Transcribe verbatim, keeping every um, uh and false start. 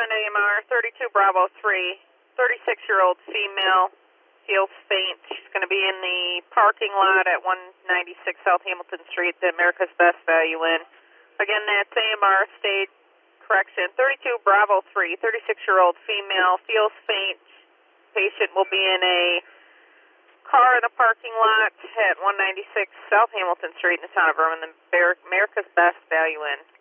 one A M R, thirty-two Bravo three, thirty-six-year-old female, feels faint. She's going to be in the parking lot at one ninety-six South Hamilton Street, the America's Best Value Inn. Again, that's A M R state correction, thirty-two Bravo three, thirty-six-year-old female, feels faint. Patient will be in a car in a parking lot at one ninety-six South Hamilton Street in the town of Vernon, the America's Best Value Inn.